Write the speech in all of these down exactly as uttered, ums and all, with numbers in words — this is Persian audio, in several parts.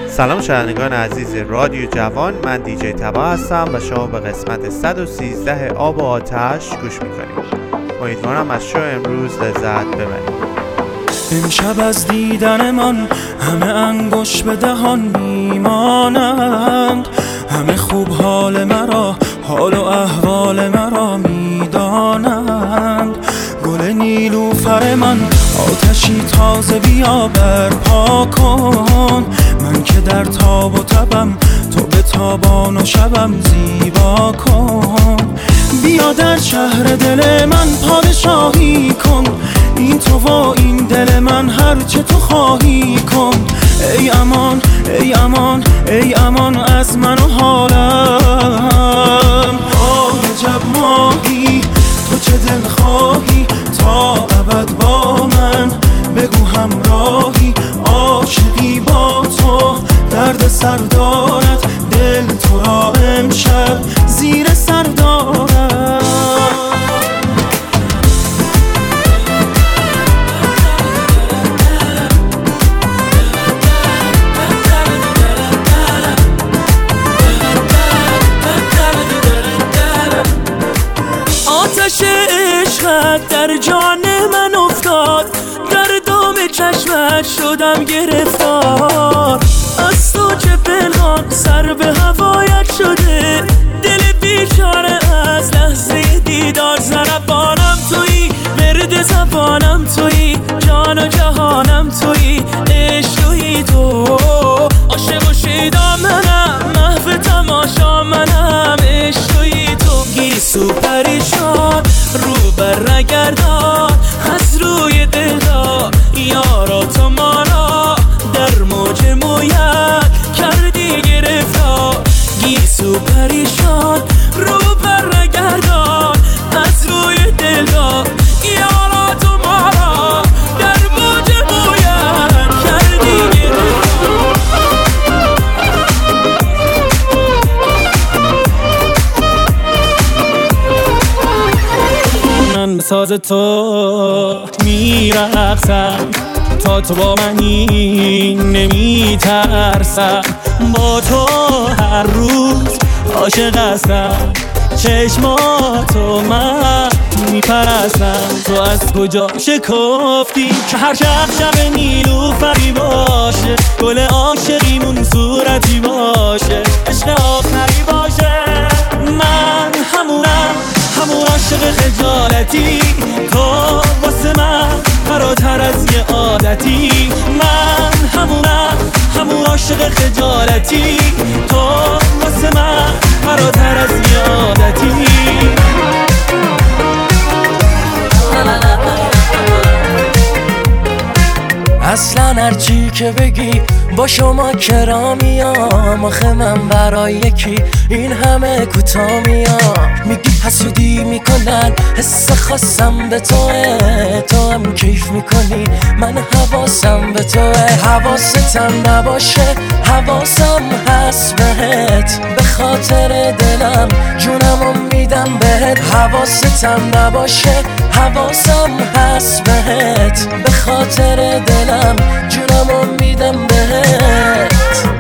سلام شنوندگان عزیز رادیو جوان، من دیجی تبا هستم و شما به قسمت صد و سیزده آب و آتش گوش میکنید. امیدوارم از شو امروز لذت ببرید. امشب از دیدن من همه انگوش به دهان میمانند، همه خوب حال مرا، حال و احوال مرا میدانند. گل نیلوفر من آتشی تازه بیا برپا کن، من که در تاب و تبم تو به تابان و شبم زیبا کن. بیا در شهر دل من پادشاهی کن، این تو و این دل من هر چه تو خواهی کن. ای امان ای امان ای امان از من و حالم. آه عجب ماهی تو چه دل خواهی تا ابد با من، بگو همراهی عاشقی با تو، درد سر دارد دل تو را امشب زیر سر دارد. آتش عشقت در جان من افتاد، در دام چشمت شدم گرفتار. از تو چه پنهان سر به هوایت شده، دل بیچاره از لحظه دیدار. ضربانم تویی، ورد زبانم تویی، جان و جهانم تویی، عشق تویی تو. عاشق و شیدا منم، محو تماشا منم، عشق تویی تو. گیسو پریشان رو بر نگردان، از روی دلدار یارا تو ما را در موج مویت کردی گرفتار. گیسو پریشان رو بر نگردان، از روی دلدار یارا تو ما را در موج مویت کردی گرفتار. من به ساز تو میرقصم، تا تو با منی نمیترسم. با تو هر روز عاشق هستم، چشماتو من میپرستم. تو از کجا شکفتی که هر شب شب نیلوفری باشه، گل عاشقیمون صورتی باشه، عشق آخری باشه. من همونم، همون عاشق خجالتی، تو واسه من فراتر از یه عادتی. من همونم، همون عاشق خجالتی، تو واسه من فراتر از یه عادتی. اصلا هرچی که بگی با شما کرامیام، آخه من برای یکی این همه کوتامیام. میگی حسودی میکنن، حس خاصم به توه، تو هم کیف میکنی، من حواسم به توه. حواستم نباشه حواسم هست بهت، به خاطر دلم جونمو میدم بهت. حواستم نباشه حواسم هست بهت، به خاطر دلم جونمو میدم بهت.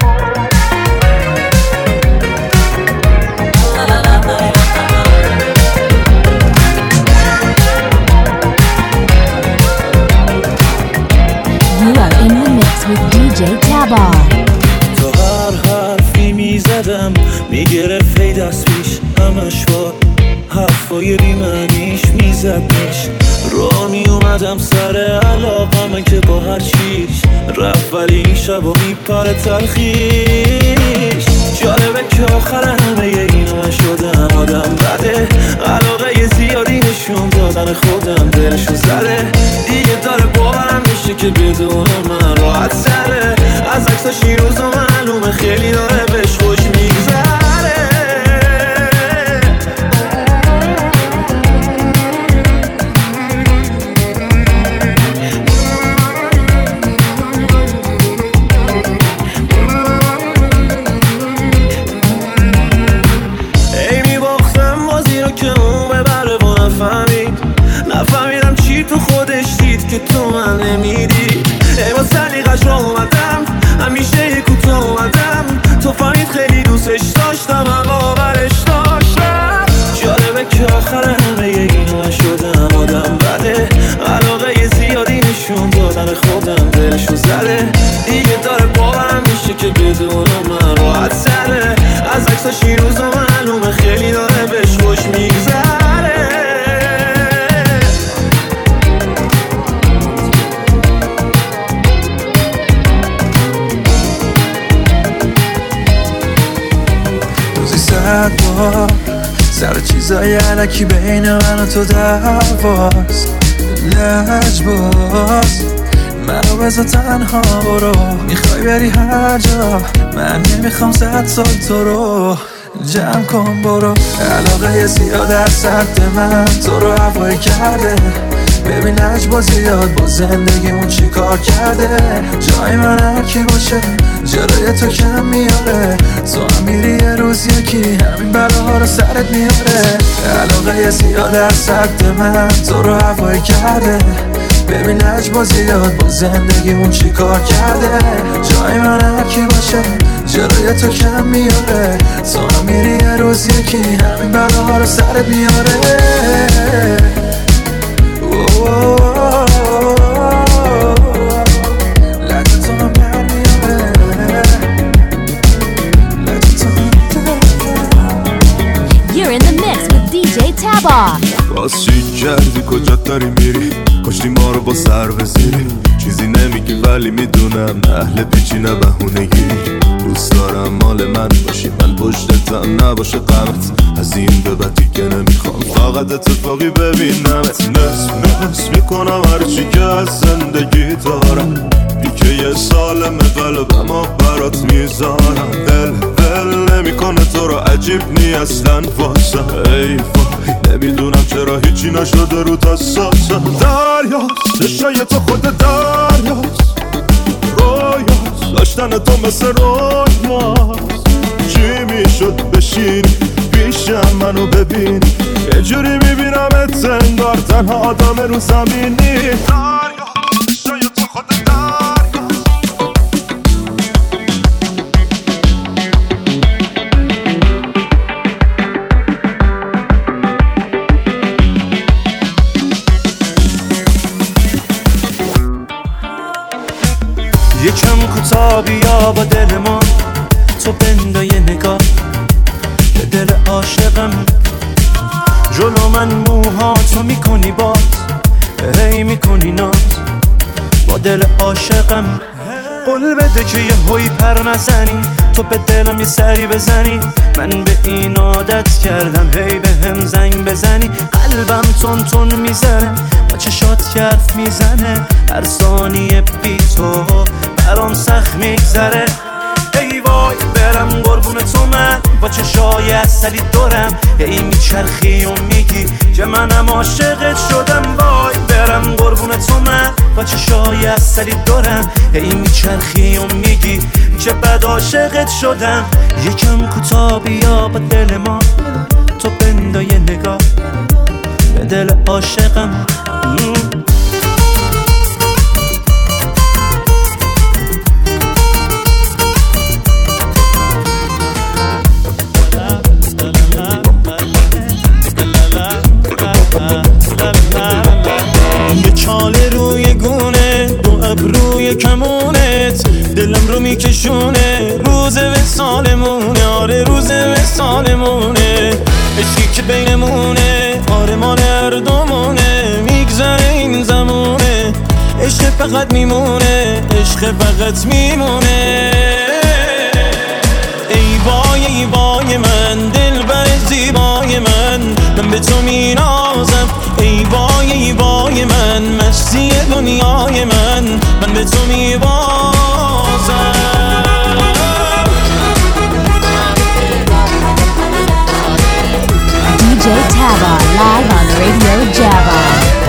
You are in the mix with دیجی تبا. تو هر حرفی میزدم میگرفت دست پیش، همش با حرفای بیمعنیش میزدش. رو میومدم سر علاقمه که با هر چیش رفت، ولی این شب و میپره تلخیش. جالبه که آخر همه اینا شدم آدم بده، علاقه زیادی نشون دادن خودم دلشو زده. دیگه داره باورم میشه که بدون من راحت سره، از عکساش این روزا معلومه خیلی داره بهش خوش میگذره. که تو من نمیدی. ای با سلیقش رو اومدم همیشه کوتاه دلشو زده دیگه داره باورم میشه که بدون من راحت سره از عکساش این روزا معلومه خیلی داره بهش خوش میگذره روزی صد بار سر چیزای علکی بین من و تو دعواست لجباز منو بذار تنها برو میخوای بری هر جا من نمیخوام صد سال تو رو جمع کن برو علاقه زیاد از سمت من تو رو هوایی کرده ببین لجباز زیاد با زندگیمون چی کار کرده جای من هر کی باشه جلوی تو کم میاره تو هم میری یه روز یکی همین بلاها رو سرت میاره علاقه زیاد از سمت من تو رو هوایی کرده ببین لجباز زیاد با زندگیمون چی کار کرده جای من هر کی باشه جلوی تو کم میاره تو هم میری یه روز یکی همین بلاها رو سرت میاره You're in the mix with دی جی Taba. باز چی کردی کجا داری میری کشتی ما رو با سر بزیری چیزی نمیگی ولی میدونم اهل پیچی نه بهونه گیری دوست دارم مال من باشی من پشتتم نباشه غمت از این به بعد دیگه نمیخوام فقط اتفاقی ببینمت نس نس میکنم هرچی که از زندگی دارم دیگه یه سالم قلبم ها برات میذارم دل دل نمیکنه تو رو عجیب نی اصلا واسم ای وای نمیدونم چرا هیچی نشده رو تساسم دریاست چشای تو خود دریاست رویاست داشتن تو مثل رویاست چی میشد بشینی پیشم منو ببینی یه جوری میبینم ات انگار تنها آدم رو زمینی دریاست چشای تو خود دریاست یکم کوتاه بیا با دل ما تو بندا یه نگاه به دل عاشقم جلو من موها تو میکنی باز هی میکنی ناز با دل عاشقم قول بده که یه هوی پر نزنی تو به دلم یه سری بزنی من به این عادت کردم هی به هم زنگ بزنی قلبم تون تون میزنه با چشات حرف میزنه هر ثانیه بی تو برام سخت میگذره ای وای برم قربون تو من با چشای اصلی دورم هی میچرخی و میگی که منم عاشقت شدم وای برم قربون تو من با چشای اصلی دورم هی میچرخی و میگی که بد عاشقت شدم یکم کوتاه بیا با دل ما تو بندا یه نگاه به دل عاشقم یه چاله روی گونه دو ابروی کمونت دلم رو میکشونه روز وصالمونه آره روز وصالمونه عشقی که بینمونه آره مال هر دومونه میگذره این زمونه عشق فقط میمونه عشق فقط میمونه ای وای ای وای من دل بر زیبای من من به تو مینازم ای وای ای وای من مستی دنیای من من به تو میبازم دی جی Taba live on Radio Java.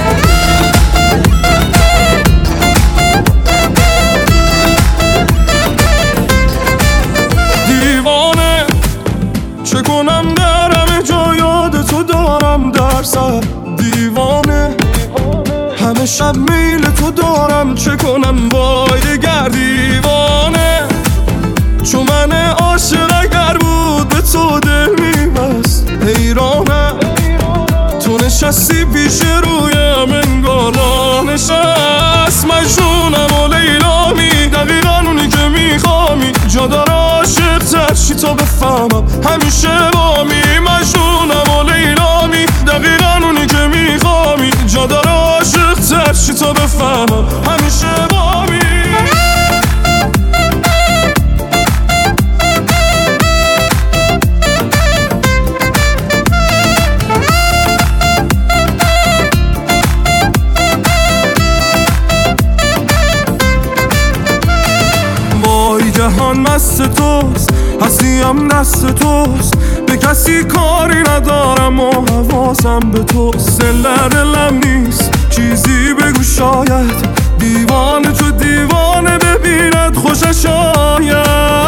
دیوانه چه کنم در همه جا یاد تو دارم در سر دیوانه همه شب میل تو دارم چه کنم وای دگر دیوانه چون من عاشق اگر بود به تو دل میبست حیرانه تو نشستی پیش رویم انگار نشست مجنونم و لیلا ولی جهان مست توست، هستیم دست توست، به کسی کاری ندارم و حواسم به توست. دل در دلم نیست چیزی بگو شاید دیوانه تو دیوانه ببیند خوشش آید.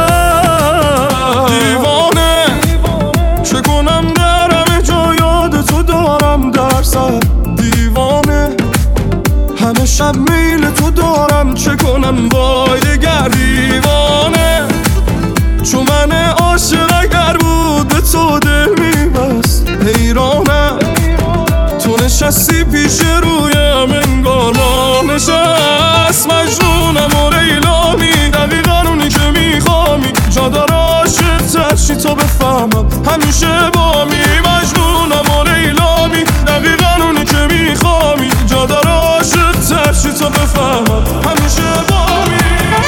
دیوانه چه کنم در همه جا یاد تو دارم در سر. دیوانه همه شب میل تو دارم چه کنم وای دگر. دیوانه چون من عاشق اگر بود به تو دل میبست. حیرانم تو نشستی پیش رویم انگار ما نشست. مجنونم و لیلامی دقیقا اونی که میخوامی، جا داره عاشق ترشی تا بفهمم همیشه بامی. مجنونم و لیلامی دقیقا اونی که میخوامی، جا داره عاشق ترشی تا بفهمم همیشه بامی.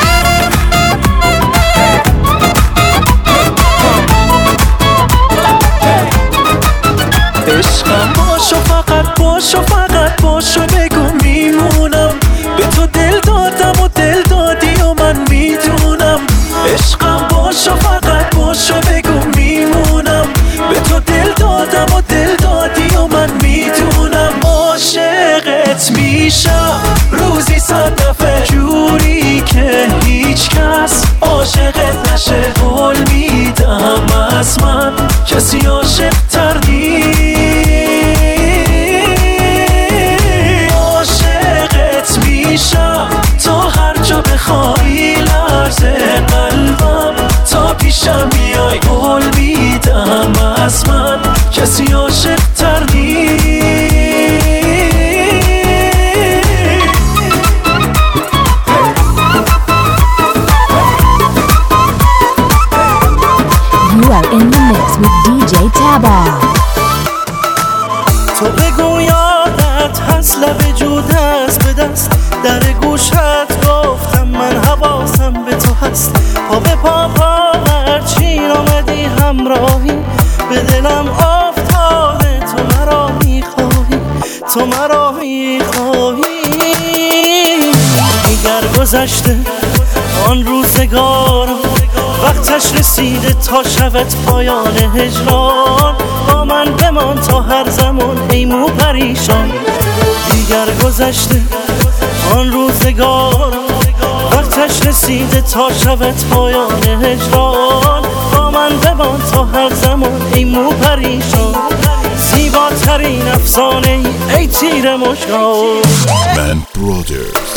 عشقم باشو فقط باشو فقط باشو بگو میمونم. به تو دل دادم و دل دادی و من میدونم. عشقم باشو فقط باشو بگو میمونم. به تو دل دادم و دل دادی و من میدونم. عاشقت میشم روزی صد دفعه جوری که هیچ کس عاشقت نشه. قول میدم از من کسی عاشق تر نیست. عاشقت میشم تا هر جا بخوای لرزه قلبم تا پیشم بیای. قول میدم از من کسی عاشق تر نیست. You are in the mix with دی جی Taba. تو بگو یادت هست لب جو دست به دست، در گوشت گفتم من حواسم به تو هست. پا به پا پا هرچین آمدی همراهی، به دلم افتاده تو مرا میخواهی، تو مرا میخواهی. دیگر گذشته آن روزگار، وقتش رسیده تا شود پایان هجران. با من بمان تا هر زمان ای مو پریشان. دیگر گذشته آن روزگار، وقتش رسیده تا شود پایان هجران. با من بمان تا هر زمان ای مو پریشان. زیباترین افسانه ای, ای تیر مشکان. من برادرز.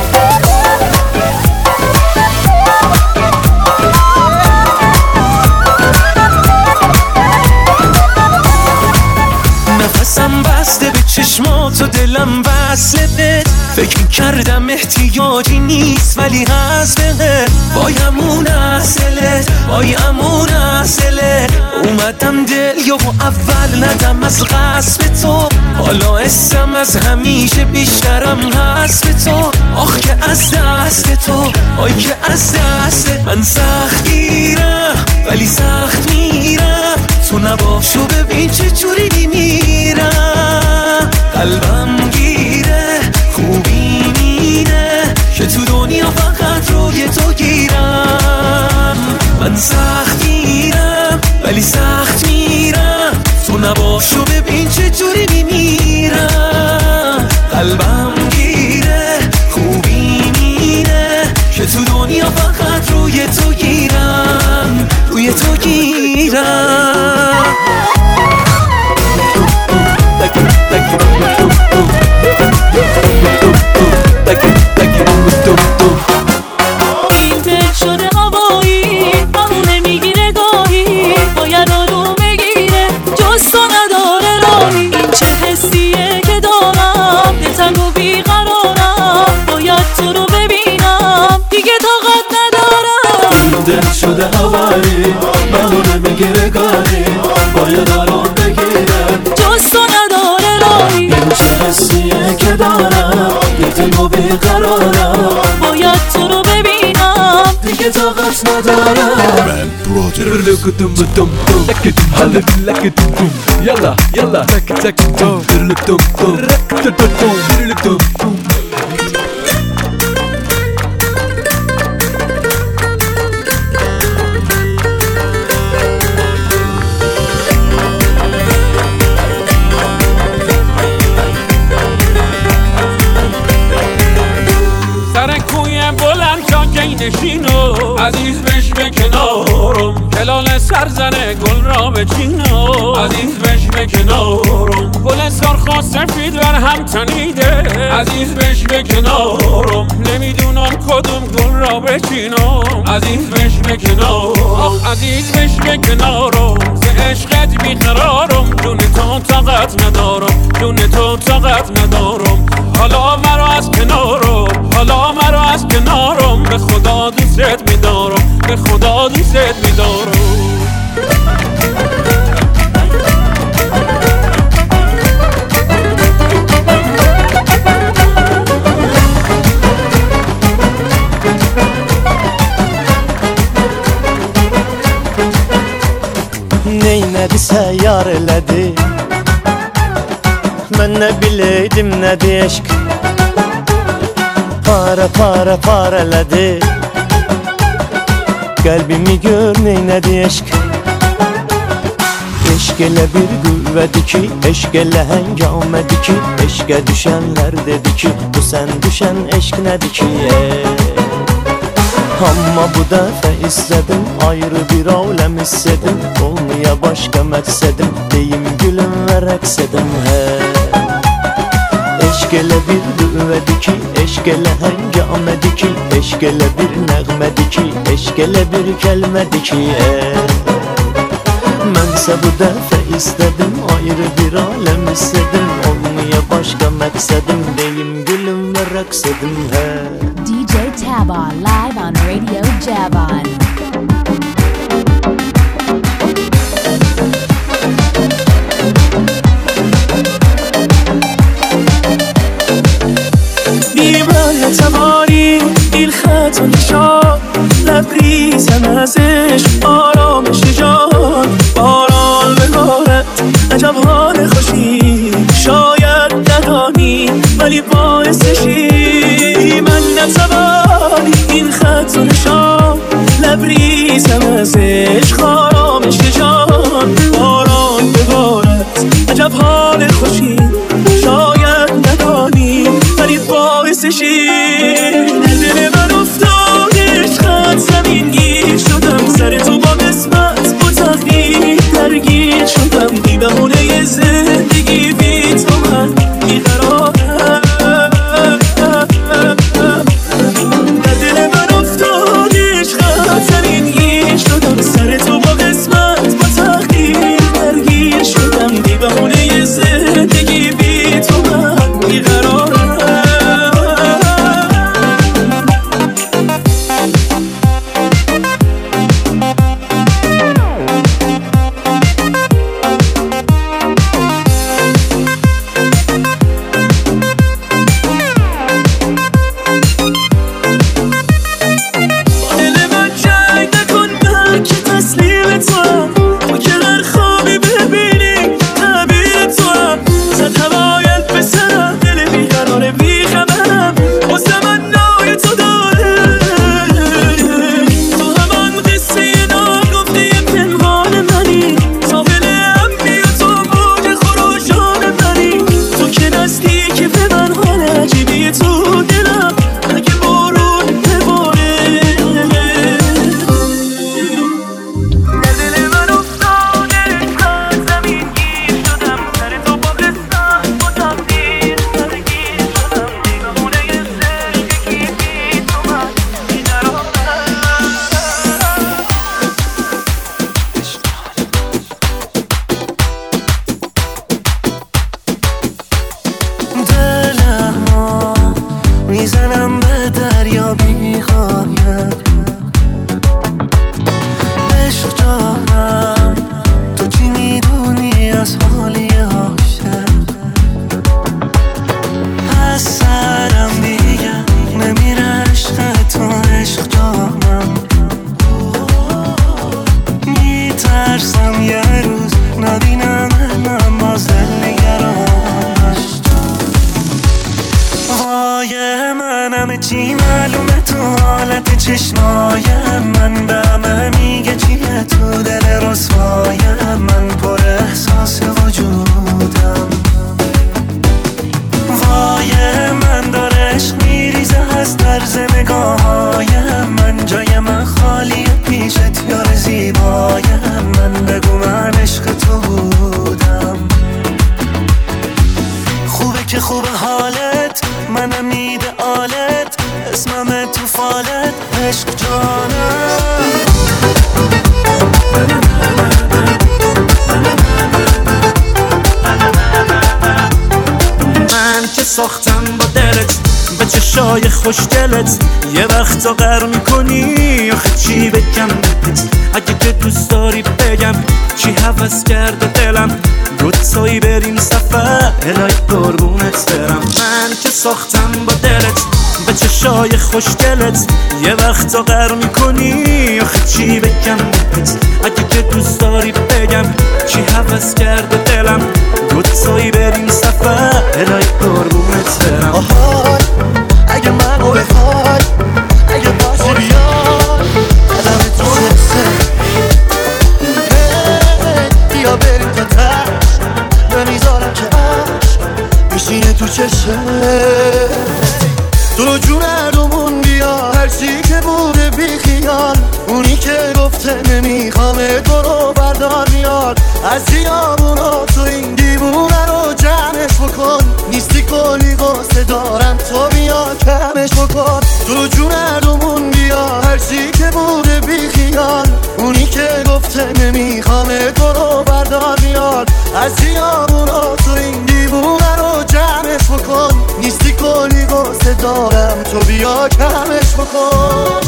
نفسم بسته به چشمات و دلم وصله. فکر کردم احتیاجی نیست ولی هست بهت. وای همون اصله وای همون اصله. اومدم دل یا اول ندم از غصب تو. حالا اسم از همیشه بیشترم هست به تو. آخ که از دست تو آی که از دست من سخت گیرم ولی سخت میرم. تو نباشو ببین چه جوری میرم. قلبم گیره خوبی میره که تو دنیا فقط روی تو گیرم. من سخت گیرم ولی سخت میرم. تو نباشو ببین چه جوری میرم. قلبم گیره خوبی میره که تو دنیا فقط روی تو گیرم روی تو گیرم. این دل شده هوایی همونه میگیره گاهی. باید آروم بگیره جز تو نداره راهی. این چه حسیه که دارم دلتنگ و بیقرارم. باید تو رو ببینم دیگه طاقت ندارم. این دل شده هوایی همونه میگیره گاهی. باید آروم بگیره جز تو نداره راهی. این چه حسیه که دارم دلتنگ و بیقرارم. باید تو رو ببینم دیگه طاقت ندارم. من برادرز. يلا يلا تك تك توم توم توم توم. بچینو عزیز بش به کنارم کلال سرزنه گل را بچینو عزیز بش به کنارم گل سرخ سفید بر هم تنیده عزیز بش به کنارم نمیدونم کدوم گل را بچینم عزیز بش به کنارم آخ عزیز بش به کنارم ز عشقت بیقرارم جون تو طاقت ندارم جون تو طاقت ندارم حالا مرا از کنارم حالا مرا از کنارم به خدا دوست میدارم به خدا دوست میدارم Neynedi seyyar eledi Ben ne bileydim ne eşk Para para pareledi Kalbimi gör neynedi eşk Eşk ele bir güvvedi ki Eşk ele hengamedi ki Eşke düşenler dedi ki Bu sen düşen eşk nedi ki Amma bu dəfə istədim Ayrı bir aləm hissedim Olmaya başqa məqsədim Deyim gülüm və rəqs edim hə Eşq elə bir düvədi ki Eşq elə həngamədi ki Eşq elə bir nəğmədi ki Eşq elə bir kəlmədi ki Mənsə bu dəfə istədim Ayrı bir aləm hissedim Olmaya başqa məqsədim Deyim gülüm və rəqs edim hə D J Taba live on Radio Javon. بی‌معنی توانی این خط و نشان لبریزم از عشق آرامش جان باران ببارد عجب حال خوشی شاید ندانی ولی باعثشی من نتوانی این خط و نشان لبریزم از عشق آرامش جان باران ببارد عجب حال خوشی شاید ندانی ولی باعثشی دل من افتاد عشقت زمین گیر شدم سر تو با قسمت با تقدیر درگیر شدم بی بهونه زندگی بی تو من بیقرارم در دل من افتاد عشقت زمین گیر شدم سر تو با قسمت با تقدیر درگیر شدم بی بهونه زندگی بی تو من بیقرارم طرز نگاه‌های من جای عشق جانم. من که ساختم با دلت به چشای خوشگلت، یه وقتا قهر میکنی آخه چی بگم بهت؟ اگه که دوست داری بگم چی هوس کرده دلم، دوتایی بریم سفر الهی قربونت برم. من که ساختم با دلت به چشای خوشگلت، یه وقتا قهر میکنی آخه چی بگم بهت؟ اگه که دوست داری بگم چی هوس کرده دلم، دوتایی بریم سفر الهی قربونت برم. آهای اگه منو بخوای، اگه باشی بیای قدم تو سه بیا بریم تا تش، نمیذارم که عشق بشینه تو چشه. تو رو جون هردومون بیا، هرچی که بوده بی خیال، اونی که گفته نمیخوامه تو رو بردار میاد از خیابونا. تو این دیوونه رو جمعش بکن، نیستی کلی قصه دارم تو بیا کمش بکن. تو رو جون هردومون بیا، هرچی که بوده بی خیال، اونی که گفته نمیخوامه تو رو بردار میاد از خیابونا. تو این دیوونه رو جمعش بکن، نیستی کلی قصه دارم تو بیا کمش بکن.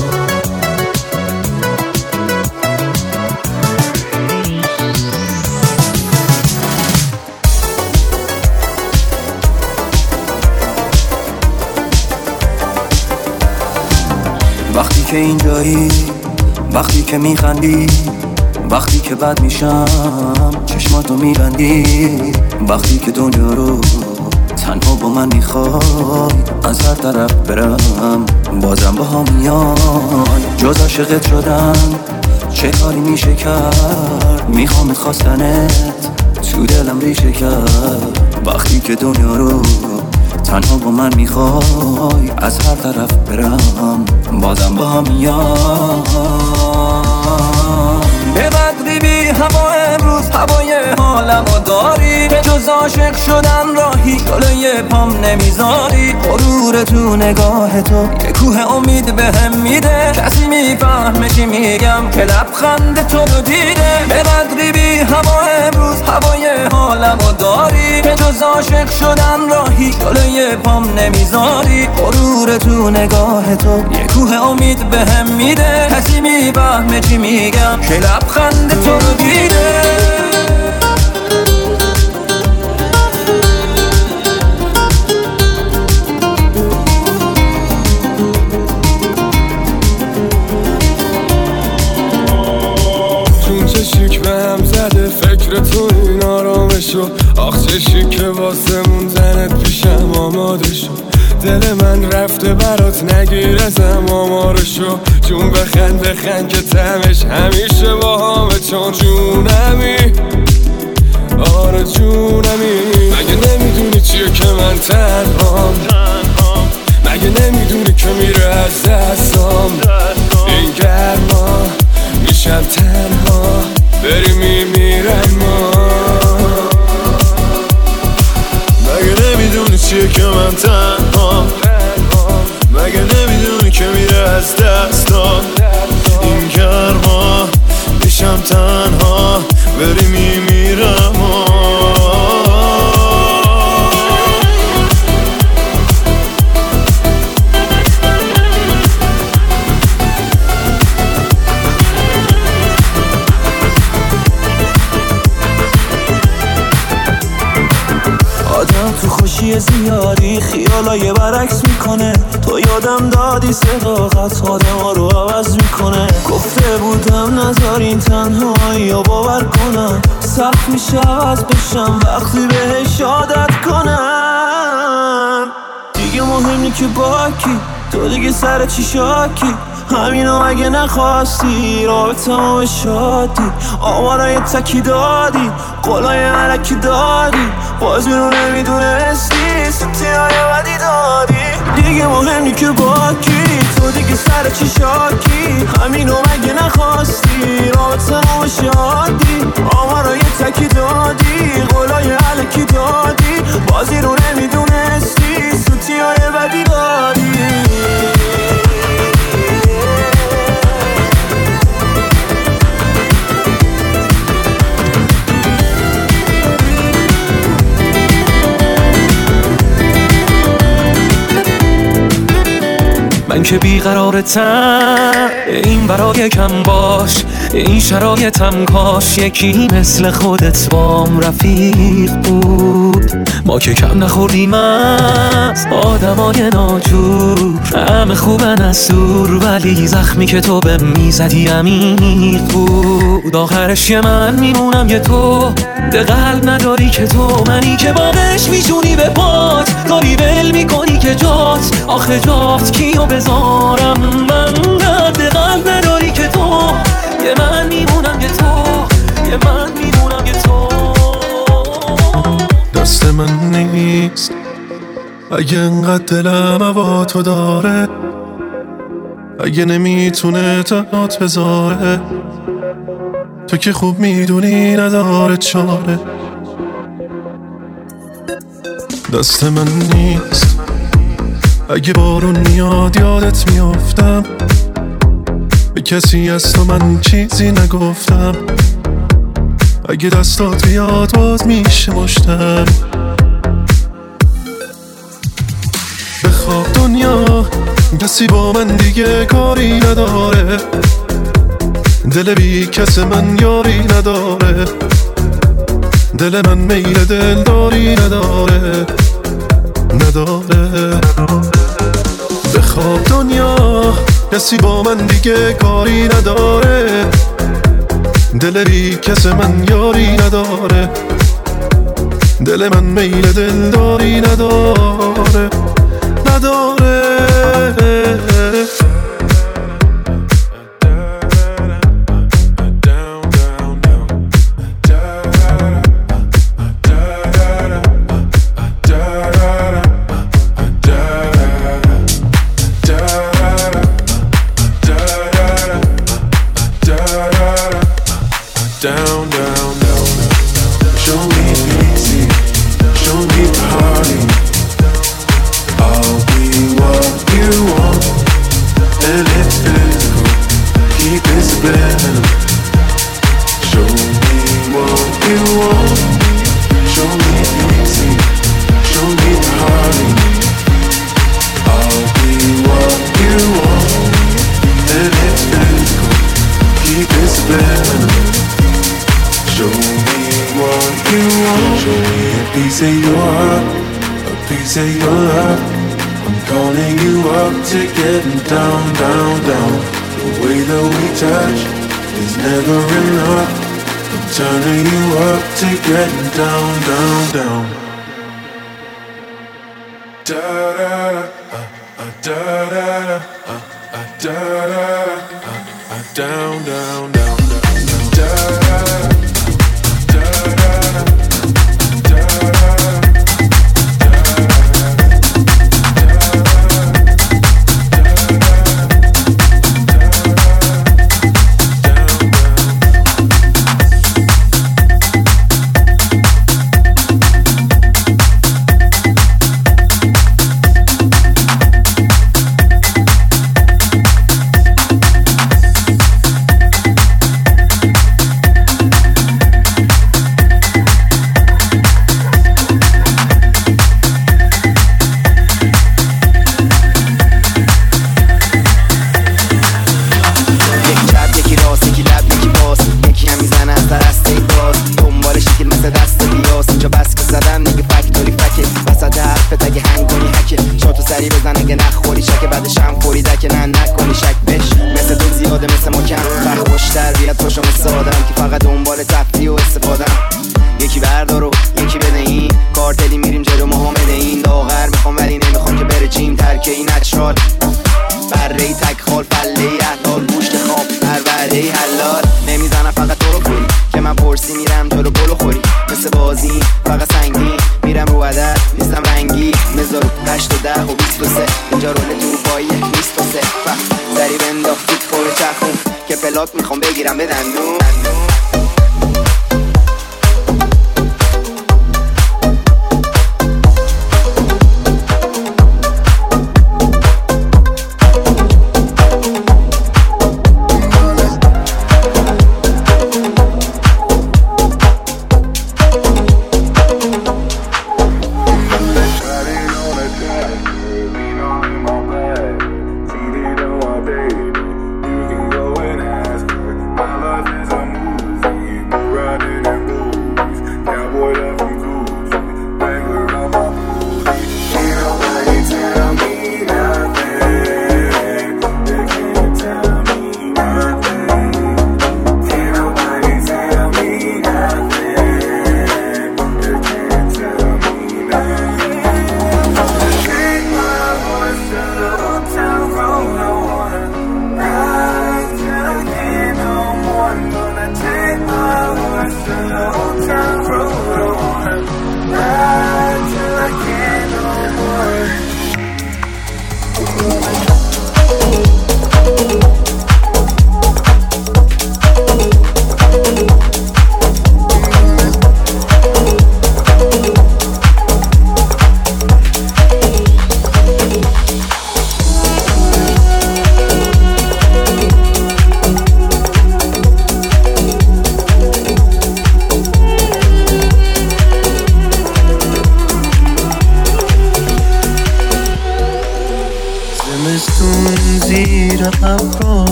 وقتی که اینجایی، وقتی که میخندی، وقتی که بد میشم چشماتو میبندی، وقتی که دنیا رو تنها با من میخوای از هر طرف برم بازم با هم میای. جز عاشقت شدن چه کاری میشه کرد؟ میخوام خواستنت تو دلم ریشه کرد. وقتی که دنیا رو تنها با من میخوای از هر طرف برم بازم با هم میای. به بدری بی هوا امروز هوای حالمو داری، به جز عاشق شدن راهی جلوی پام نمیذاری. غرور تو نگاه تو یه کوه امید بهم میده، کسی میفهمه چی میگم که لبخند تو رو دیده. به بدری بی هوا امروز هوای حالمو داری، به جز عاشق شدن راهی جلوی پام نمیذاری. غرور تو نگاه تو یه کوه امید بهم میده، کسی میفهمه چی میگم که لبخند تو رو دیده. چون چشی که هم زده فکر تو این آرامشو، آخ چشی که واسمون زنت پیشم آماده شو. دل من رفته برات نگیر ازم آمارشو، جون بخند بخند که تمش همیشه با همه. چون جونمی آره جونمی، مگه نمیدونی چیه که من تنهام؟ مگه نمیدونی که میره از دستام این گرما؟ میشم تنها بری میمیرم ما. مگه نمیدونی چیه که من تنها؟ مگه نمیدونی که میره از دستام این گرما؟ میشم تنها بری میمیرم تو خوشی زیادی خیالای برعکس میکنه، تو یادم دادی صداقت آدم ها رو عوض میکنه. گفته بودم نذارین تنهایی یا باور کنم، سخت میشه عوض بشم وقتی بهش عادت کنم. دیگه مهمی که با کی، تو دیگه سر چی شاکی، همینو اگه نخواستی رابطه‌مو به شادی. آوارای تکی دادی، قولای علکی دادی، باز رو نمیدونستی سوتیای بدی دادی. دیگه مهمی که با کی، تو دیگه سر چی شاکی، همینو اگه نخواستی رابطه‌مو به شادی. آوارای تکی دادی، قولای علکی دادی، بازی رو نمیدونستی سوتیای بدی دادی. که بیقرارتم. این برای کم باش، این شرایطم کاش یکی مثل خودت بام رفیق بود. ما که کم نخوردیم از آدمای ناجور، همه خوبن از دور، ولی زخمی که تو به میزدی عمیق بود. آخرش یه من میمونم یه تو، ده قلب نداری که تو، منی که بابش میشونی به پات، کاری ول میکنی که جات، آخه جات کیو بذارم من؟ ده قلب نداری که تو، یه من میمونم یه تو، یه من میمونم یه تو. دست من نیست اگه انقدر دلم هوا تو داره، اگه نمیتونه تنات بذاره، تو که خوب میدونی نداره چاره. دست من نیست اگه بارون میاد یادت میافتم، به کسی از تو من چیزی نگفتم، اگه دستات بیاد باز میشه مشتم. بخواب دنیا کسی با من دیگه کاری نداره، دل بی کس من یاری نداره، دل من میل دلداری نداره نداره. بخواب دنیا کسی با من دیگه کاری نداره، دل بی کس من یاری نداره، دل من میل دلداری نداره نداره. Down, down, down. Show me easy, show me party. I'll be what you want, and it's physical. Keep it subliminal. Show me what you want. Show me easy, show me party. I'll be what you want, and it's physical. Keep it subliminal. Show me what you want. Show me a piece of your heart, a piece of your love. I'm calling you up to getting down, down, down. The way that we touch is never enough. I'm turning you up to getting down, down, down. Da da da, uh, uh, da da da, uh, uh, da da da, uh, uh, down, down, down, down, da da da. میخوام بگیرم به دندون. See the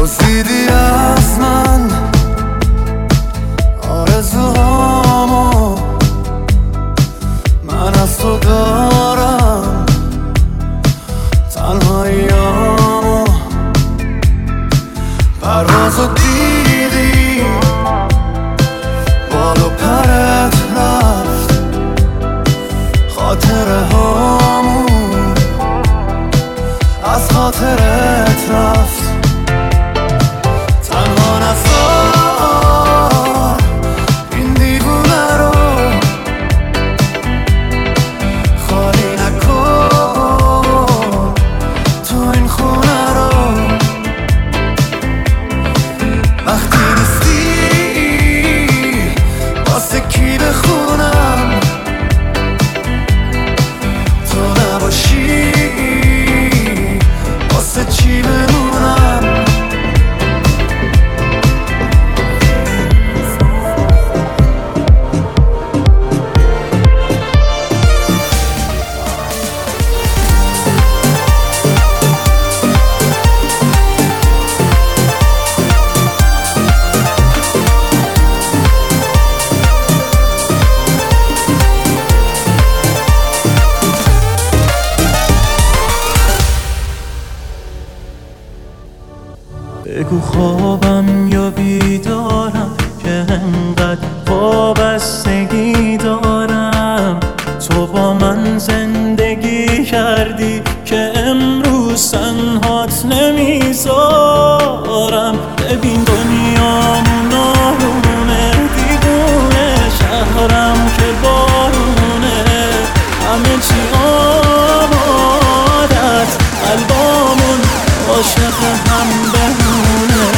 دزدیدی از من آرزوهامو، من از تو دارم تنهاییامو. پروازو دیدی بال و پرت رفت، خاطره هامون از خاطرت رفت. تنها نذار این دیوونه رو، خالی نکن تو این خونه رو. وقتی نیستی واسه کی بخونم، تو نباشی واسه چی بمونم. بگو خوابم یا بیدارم که انقدر وابستگی دارم. تو با من زندگی کردی که امروز تنهات نمیذارم. ببین دنیامون آرومه، دیوونه شهرم که بارونه، همه چی آمادت، قلبامون عاشق هم بمونه.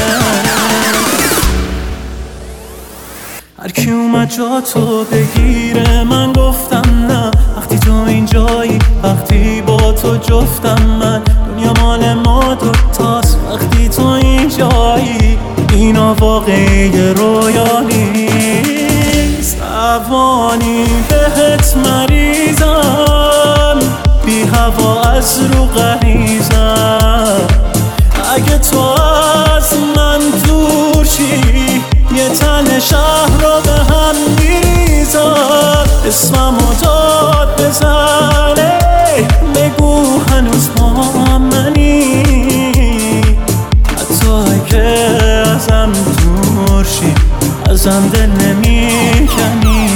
هر کی اومد جا تو بگیره من گفتم نه. وقتی تو اینجایی، وقتی با تو جفتم من، دنیا مال ما دوتاست وقتی تو اینجایی. اینا واقعی رویا نیست، روانی بهت مریضم، بی هوا از رو غریزم. اگه تو از من دور شی، یه تن شهر رو به هم میریزم. اسممو داد بزنه، بگو هنوز با منی، حتی اگه ازم دور شی، ازم دل نمیکنی.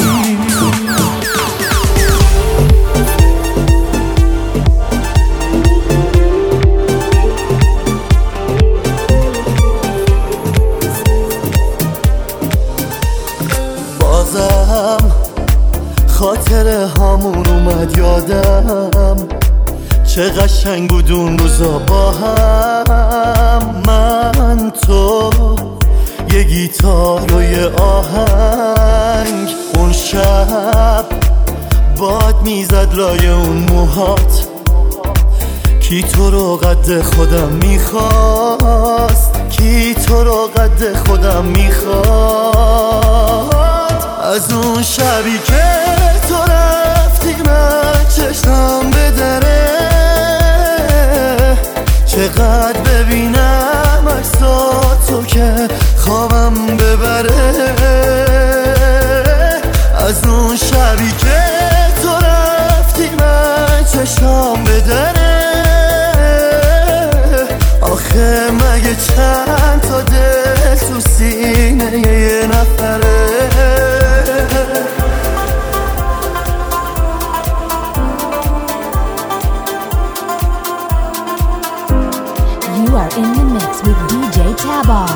خاطره هامون اومد یادم، چه قشنگ بود اون روزا با هم. من تو یه گیتار و یه آهنگ، اون شب باد میزد لای اون موهات. کی تو رو قد خودم میخواست، کی تو رو قد خودم میخواست. از اون شبی که تو رفتی من چشمم به دره، چقدر ببینم عکساتو که خوابم ببره. از اون شبی که تو رفتی من چشمم به دره، آخه مگه چند تا دل تو سینه یه نفره. You are in the mix with دی جی Tabar.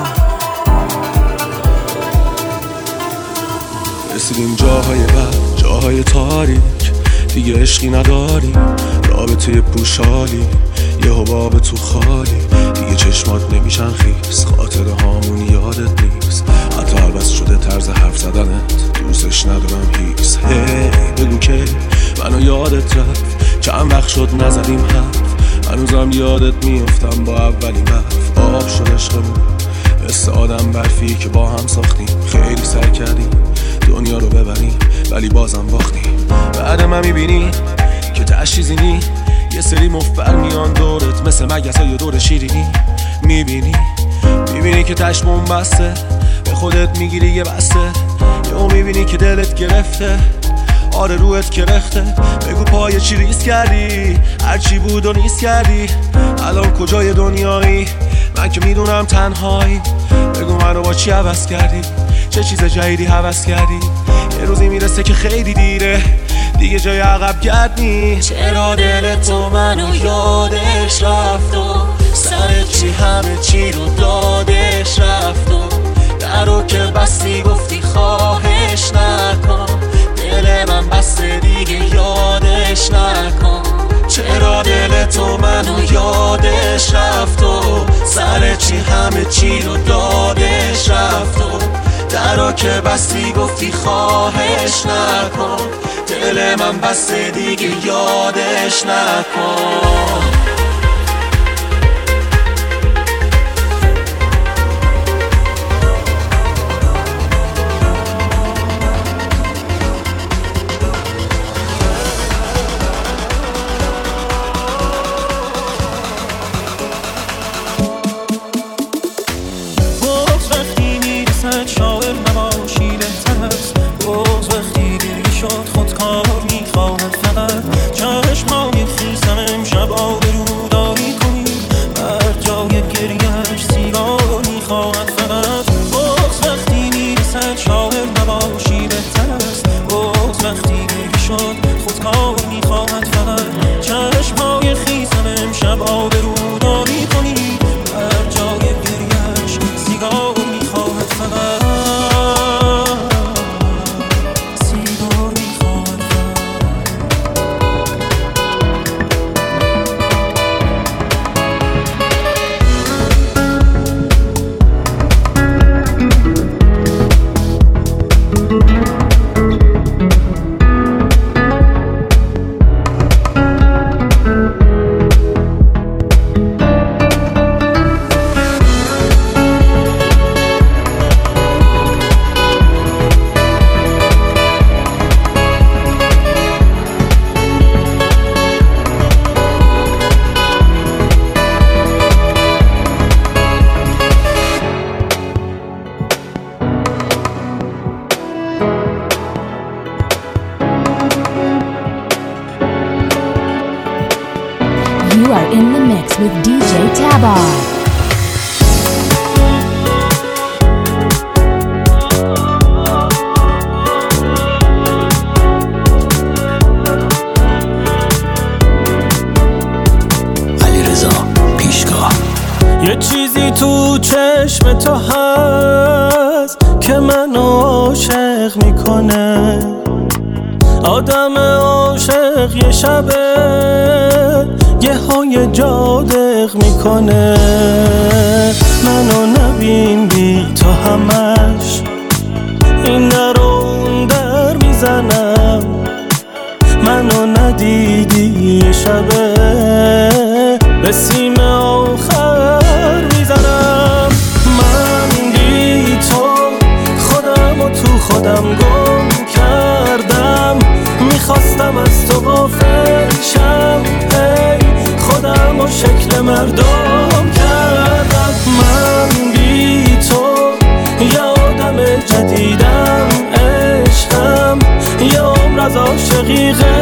رسیدیم جاهای بد، جاهای تاریک، دیگه عشقی نداری، رابطه پوشالی، یه حباب تو خالی. دیگه چشمات نمیشن خیس، خاطره هامون یادت نیست، حتی عوض شده طرز حرف زدنت، دوستش ندارم هیس. هی بگو که منو یادت رفت، چند وقت شد نزدیم حرف، هنوزم یادت میافتم با اولین حرف. آب شد عشقمون مثل آدم برفی که با هم ساختیم، خیلی سعی کردیم دنیا رو ببریم ولی بازم باختیم. بعد من میبینی که تشریزی یه سری مفبر میان دورت، مثل مگس های دور شیرینی. میبینی میبینی که چشمون بسته، به خودت میگیری یه بسته، یهو میبینی که دلت گرفته، آره روحت کرخته. بگو پای چی ریس کردی، هرچی بود و نیست کردی، الان کجای دنیایی؟ من که میدونم تنهایی. بگو منو با چی عوض کردی، چه چیز جدیدی هوس کردی؟ یه روزی میرسه که خیلی دیره، دیگه جای عقب گرد نی. چرا دل تو منو یادش رفت و سر چی همه چی رو دادش رفت و درو که بستی گفتی خواهش نکن، دل من بسته دیگه یادش نکن. چرا دل تو منو یادش رفت و سر چی همه چی رو دادش رفت و درو که بستی گفتی خواهش نکن، دل من بسته دیگه یادش نکن. You are in the mix with D J Tabar. یه چیزی تو چشم تو هست که منو عاشق میکنه، آدم عاشق یه شبه یه های جادق میکنه. منو نبین بی تو همش این در اون در میزنم، منو ندیدی یه شبه به سیم آخر میزنم. من بی تو خودم و تو خودم گم کردم، میخواستم از تو غافل شم، هی خودم و شکل مردم کردم. من بی تو یه آدم جدیدم، عشقم یه عمر از عاشقی